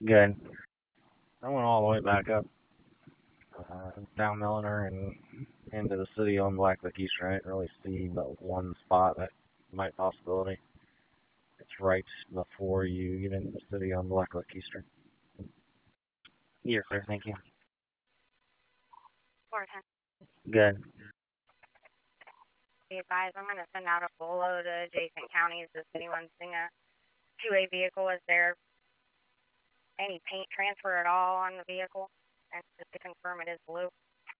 Good. I went all the way back up down Milliner and into the city on Blacklick Eastern. I didn't really see but one spot that might possibility. It's right before you get into the city on Blacklick Eastern. You're clear, thank you. Good. Be advised, I'm going to send out a bolo to adjacent counties if anyone's seeing a 2A vehicle. Is there any paint transfer at all on the vehicle? And just to confirm it is blue.